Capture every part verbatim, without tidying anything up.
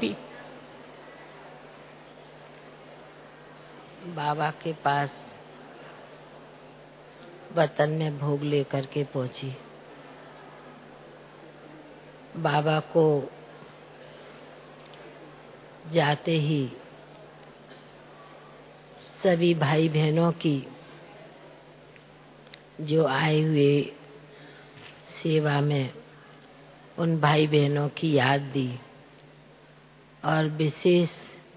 भी बाबा के पास वतन में भोग लेकर के पहुंची। बाबा को जाते ही सभी भाई बहनों की जो आए हुए सेवा में, उन भाई बहनों की याद दी और विशेष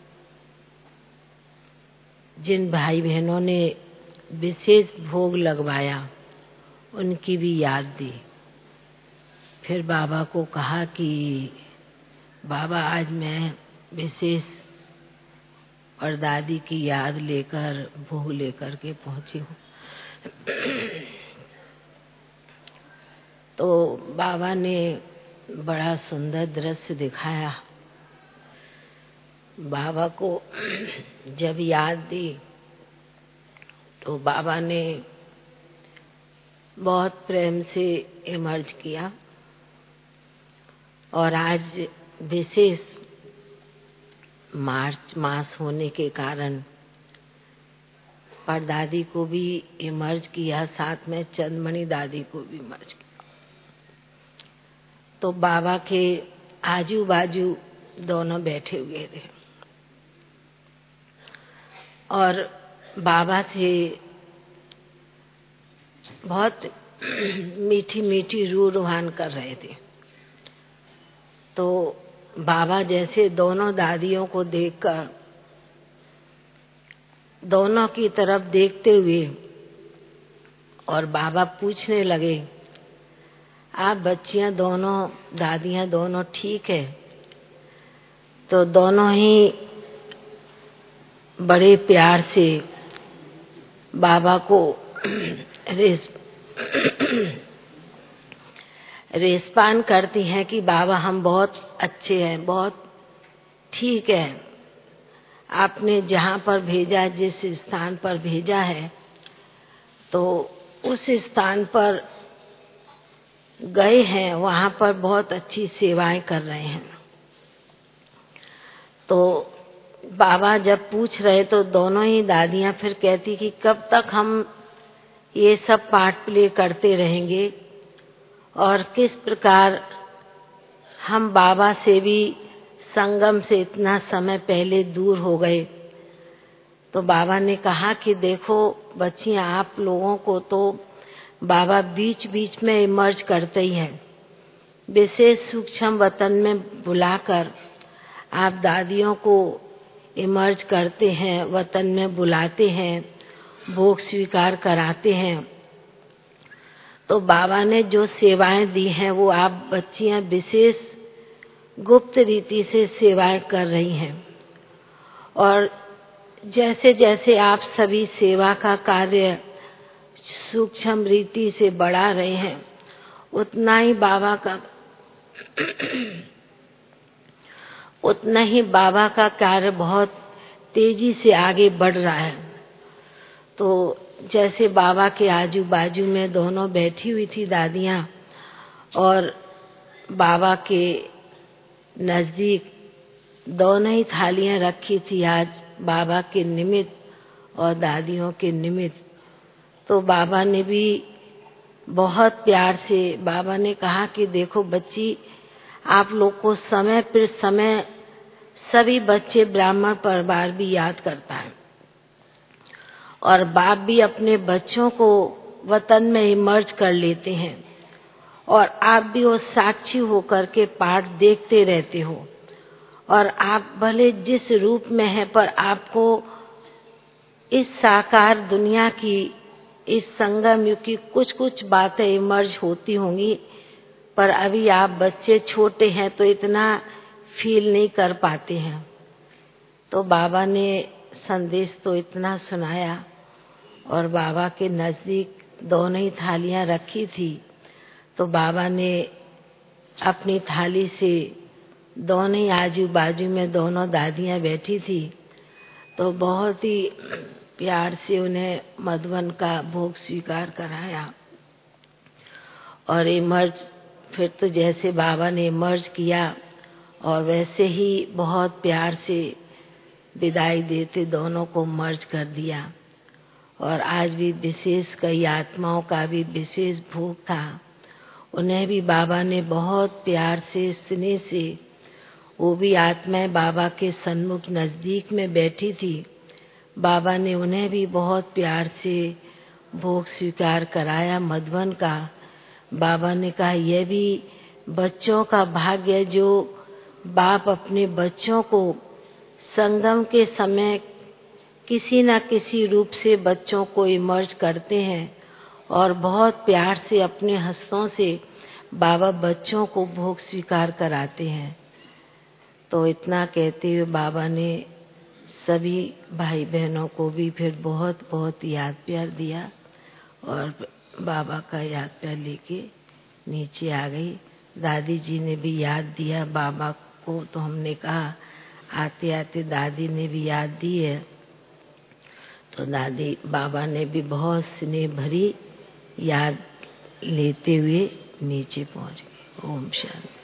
जिन भाई बहनों ने विशेष भोग लगवाया उनकी भी याद दी। फिर बाबा को कहा कि बाबा आज मैं विशेष और दादी की याद लेकर भोग लेकर के पहुंची हूँ। तो बाबा ने बड़ा सुंदर दृश्य दिखाया। बाबा को जब याद दी तो बाबा ने बहुत प्रेम से इमर्ज किया और आज विशेष मार्च मास होने के कारण परदादी को भी इमर्ज किया, साथ में चंदमणि दादी को भी इमर्ज किया। तो बाबा के आजू बाजू दोनों बैठे हुए थे और बाबा से बहुत मीठी मीठी रूह रुहान कर रहे थे। तो बाबा जैसे दोनों दादियों को देखकर दोनों की तरफ देखते हुए और बाबा पूछने लगे, आप बच्चियां दोनों, दादियां दोनों ठीक है? तो दोनों ही बड़े प्यार से बाबा को रेस रेस्पान करती हैं कि बाबा हम बहुत अच्छे हैं, बहुत ठीक है। आपने जहाँ पर भेजा, जिस स्थान पर भेजा है, तो उस स्थान पर गए हैं, वहाँ पर बहुत अच्छी सेवाएं कर रहे हैं। तो बाबा जब पूछ रहे तो दोनों ही दादियां फिर कहती कि कब तक हम ये सब पार्ट प्ले करते रहेंगे और किस प्रकार हम बाबा से भी संगम से इतना समय पहले दूर हो गए। तो बाबा ने कहा कि देखो बच्चियां, आप लोगों को तो बाबा बीच बीच में इमर्ज करते ही हैं। विशेष सूक्ष्म वतन में बुलाकर आप दादियों को इमर्ज करते हैं, वतन में बुलाते हैं, भोग स्वीकार कराते हैं। तो बाबा ने जो सेवाएं दी हैं वो आप बच्चियां विशेष गुप्त रीति से सेवाएं कर रही हैं और जैसे जैसे आप सभी सेवा का कार्य सूक्ष्म रीति से बढ़ा रहे हैं, उतना ही बाबा का उतना ही बाबा का कार्य बहुत तेजी से आगे बढ़ रहा है। तो जैसे बाबा के आजू बाजू में दोनों बैठी हुई थी दादियां और बाबा के नजदीक दोनों ही थालियां रखी थी आज बाबा के निमित्त और दादियों के निमित्त। तो बाबा ने भी बहुत प्यार से बाबा ने कहा कि देखो बच्ची, आप लोग को समय पर समय सभी बच्चे ब्राह्मण परिवार भी याद करता है और बाप भी अपने बच्चों को वतन में इमर्ज कर लेते हैं और आप भी वो साक्षी होकर के पाठ देखते रहते हो और आप भले जिस रूप में है पर आपको इस साकार दुनिया की, इस संगम युग की कुछ कुछ बातें इमर्ज होती होंगी, पर अभी आप बच्चे छोटे हैं तो इतना फील नहीं कर पाते हैं। तो बाबा ने संदेश तो इतना सुनाया और बाबा के नजदीक दोनों ही थालियां रखी थी। तो बाबा ने अपनी थाली से दोनों ही आजू बाजू में दोनों दादियां बैठी थी तो बहुत ही प्यार से उन्हें मधुवन का भोग स्वीकार कराया और इमर्ज फिर तो जैसे बाबा ने इमर्ज किया और वैसे ही बहुत प्यार से विदाई देते दोनों को मर्ज कर दिया। और आज भी विशेष कई आत्माओं का भी विशेष भोग था, उन्हें भी बाबा ने बहुत प्यार से स्नेह से, वो भी आत्माएं बाबा के सन्मुख नजदीक में बैठी थी, बाबा ने उन्हें भी बहुत प्यार से भोग स्वीकार कराया मधुबन का। बाबा ने कहा यह भी बच्चों का भाग्य जो बाप अपने बच्चों को संगम के समय किसी न किसी रूप से बच्चों को इमर्ज करते हैं और बहुत प्यार से अपने हस्तों से बाबा बच्चों को भोग स्वीकार कराते हैं। तो इतना कहते हुए बाबा ने सभी भाई बहनों को भी फिर बहुत बहुत याद प्यार दिया और बाबा का याद प्यार लेके नीचे आ गई। दादी जी ने भी याद दिया बाबा को, तो हमने कहा आते आते दादी ने भी याद दी है। तो दादी बाबा ने भी बहुत स्नेह भरी याद लेते हुए नीचे पहुंच गए। ओम शांति।